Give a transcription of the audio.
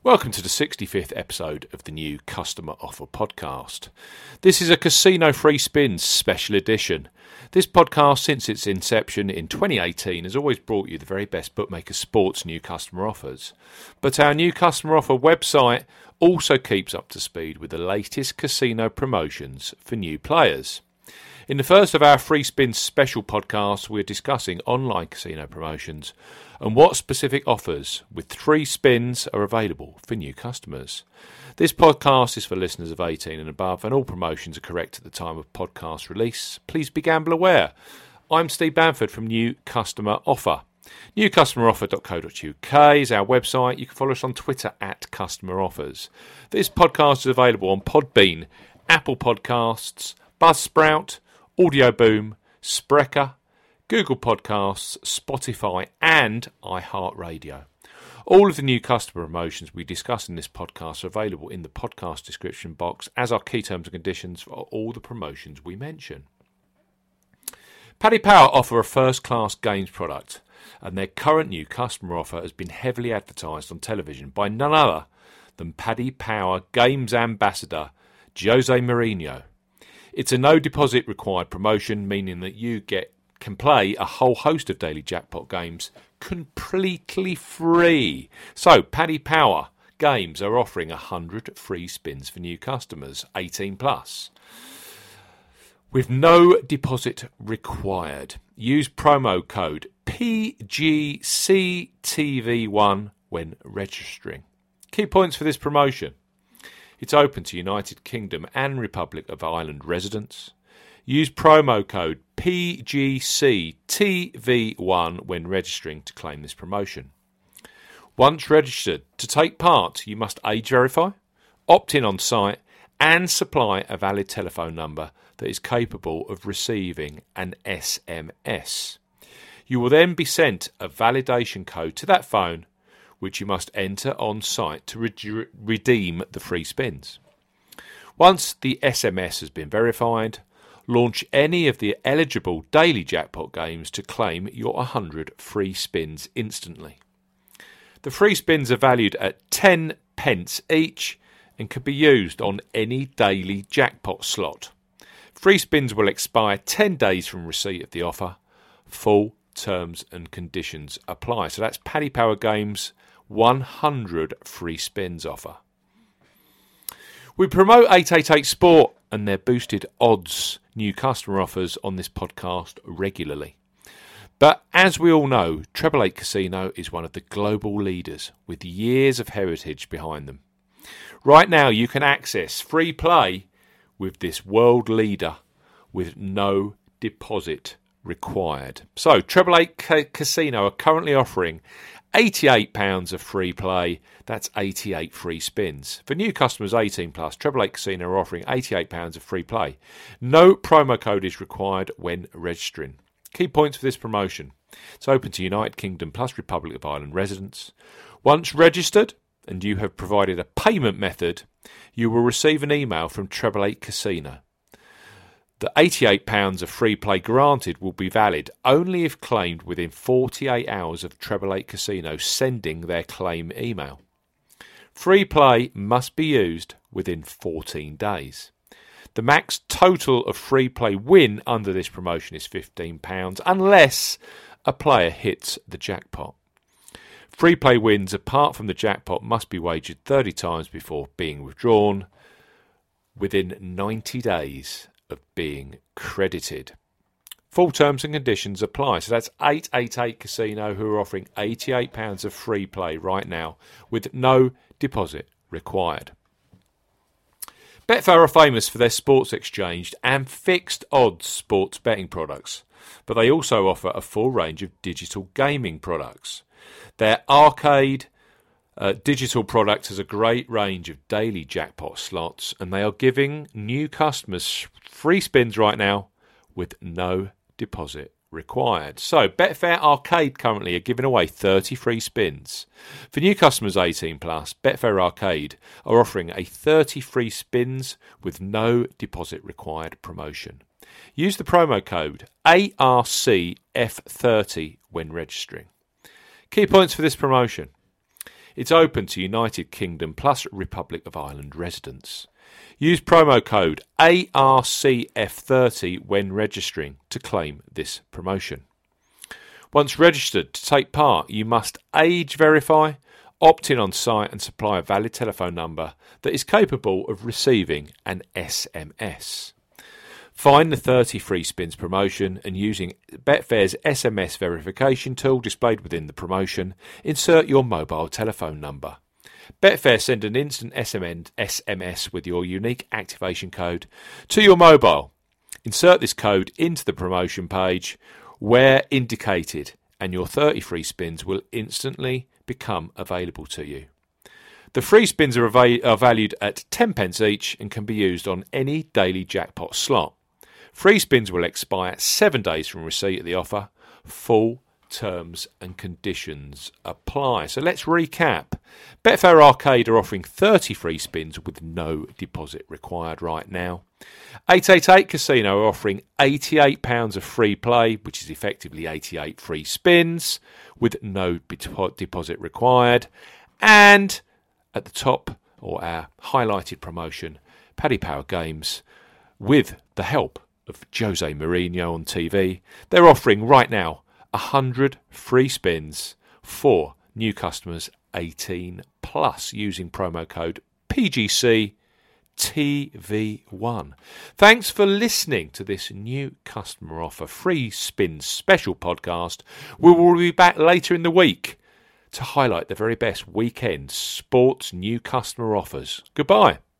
Welcome to the 65th episode of the new Customer Offer Podcast. This is a Casino Free Spins special edition. This podcast, since its inception in 2018, has always brought you the very best bookmaker sports new customer offers. But our new customer offer website also keeps up to speed with the latest casino promotions for new players. In the first of our Free Spins special podcasts, we're discussing online casino promotions and what specific offers with 3 spins are available for new customers. This podcast is for listeners of 18 and above, and all promotions are correct at the time of podcast release. Please be gamble aware. I'm Steve Bamford from New Customer Offer. newcustomeroffer.co.uk is our website. You can follow us on Twitter at Customer Offers. This podcast is available on Podbean, Apple Podcasts, Buzzsprout, Audio Boom, Spreaker, Google Podcasts, Spotify and iHeartRadio. All of the new customer promotions we discuss in this podcast are available in the podcast description box, as are key terms and conditions for all the promotions we mention. Paddy Power offer a first-class games product, and their current new customer offer has been heavily advertised on television by none other than Paddy Power Games Ambassador Jose Mourinho. It's a no deposit required promotion, meaning that you can play a whole host of daily jackpot games completely free. So Paddy Power Games are offering 100 free spins for new customers, 18 plus, with no deposit required. Use promo code PGCTV1 when registering. Key points for this promotion. It's open to United Kingdom and Republic of Ireland residents. Use promo code PGCTV1 when registering to claim this promotion. Once registered, to take part, you must age verify, opt in on site, and supply a valid telephone number that is capable of receiving an SMS. You will then be sent a validation code to that phone, which you must enter on site to redeem the free spins. Once the SMS has been verified, launch any of the eligible daily jackpot games to claim your 100 free spins instantly. The free spins are valued at 10 pence each and can be used on any daily jackpot slot. Free spins will expire 10 days from receipt of the offer. Full terms and conditions apply. So that's Paddy Power Games 100 free spins offer. We promote 888 Sport and their boosted odds new customer offers on this podcast regularly. But as we all know, Treble 8 Casino is one of the global leaders with years of heritage behind them. Right now you can access free play with this world leader with no deposit required. So Treble 8 Casino are currently offering £88 of free play. That's 88 free spins. For new customers 18 plus, Treble 8 Casino are offering £88 of free play. No promo code is required when registering. Key points for this promotion. It's open to United Kingdom plus Republic of Ireland residents. Once registered and you have provided a payment method, you will receive an email from Treble 8 Casino. The £88 of free play granted will be valid only if claimed within 48 hours of Treble 8 Casino sending their claim email. Free play must be used within 14 days. The max total of free play win under this promotion is £15 unless a player hits the jackpot. Free play wins apart from the jackpot must be wagered 30 times before being withdrawn within 90 days of being credited. Full terms and conditions apply. So that's 888 Casino who are offering £88 of free play right now with no deposit required. Betfair are famous for their sports exchange and fixed odds sports betting products, but they also offer a full range of digital gaming products. Their arcade digital product has a great range of daily jackpot slots, and they are giving new customers free spins right now with no deposit required. So Betfair Arcade currently are giving away 30 free spins. For new customers 18 plus, Betfair Arcade are offering a 30 free spins with no deposit required promotion. Use the promo code ARCF30 when registering. Key points for this promotion. It's open to United Kingdom plus Republic of Ireland residents. Use promo code ARCF30 when registering to claim this promotion. Once registered to take part, you must age verify, opt in on site and supply a valid telephone number that is capable of receiving an SMS. Find the 30 free spins promotion and using Betfair's SMS verification tool displayed within the promotion, insert your mobile telephone number. Betfair send an instant SMS with your unique activation code to your mobile. Insert this code into the promotion page where indicated, and your 30 free spins will instantly become available to you. The free spins are valued at 10p each and can be used on any daily jackpot slot. Free spins will expire 7 days from receipt of the offer. Full terms and conditions apply. So let's recap. Betfair Arcade are offering 30 free spins with no deposit required right now. 888 Casino are offering £88 of free play, which is effectively 88 free spins with no deposit required. And at the top, or our highlighted promotion, Paddy Power Games, with the help of Jose Mourinho on TV, they're offering right now 100 free spins for new customers 18 plus using promo code PGCTV1. Thanks for listening to this new customer offer free spin special podcast. We will be back later in the week to highlight the very best weekend sports new customer offers. Goodbye.